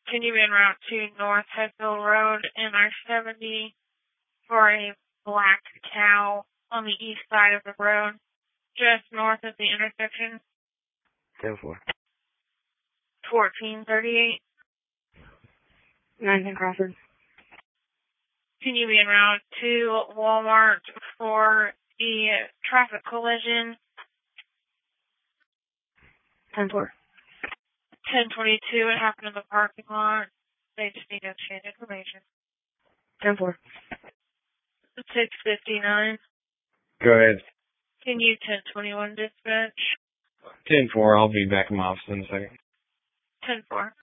Can you be en route to North Headville Road and I-70 for a black cow on the east side of the road, just north of the intersection? 10-4. 1438. 910 Crawford. Can you be en route to Walmart for the traffic collision? 10-4. 1022, it happened in the parking lot. They just need to exchange information. 10-4. 659. Go ahead. Can you 1021 dispatch? 10-4, I'll be back in my office in a second. 10-4.